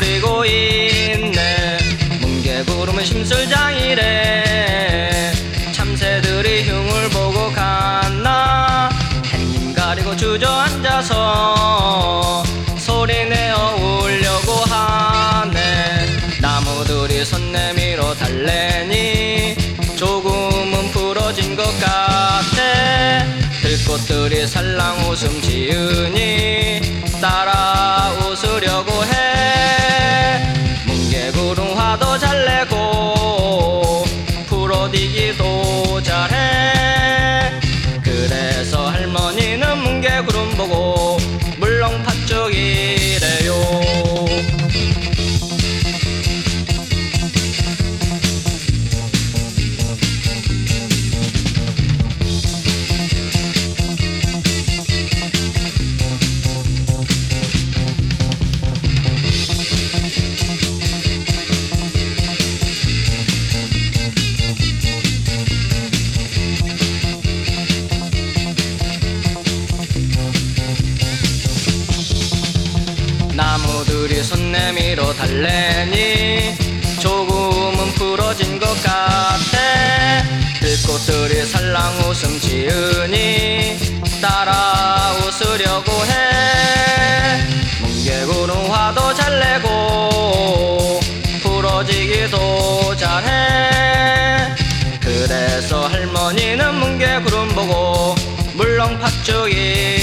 부리고 있네. 뭉게구름은 심술장이래. 참새들이 흉을 보고 갔나. 햇님 가리고 주저앉아서 소리내어 울려고 하네. 나무들이 손 내밀어 달래니 조금은 부러진 것 같아. 들꽃들이 살랑 웃음 지으니 따라 웃으려고 해. 뭉게구름 화도 잘 내고 풀어디기도 잘해. 그래서 할머니는 뭉게구름 보고 물렁팥죽이래요. 나무들이 손 내밀어 달래니 조금은 부러진 것 같아. 들꽃들이 살랑 웃음 지으니 따라 웃으려고 해. 뭉게구름 화도 잘 내고 부러지기도 잘해. 그래서 할머니는 뭉게구름 보고 물렁팥죽이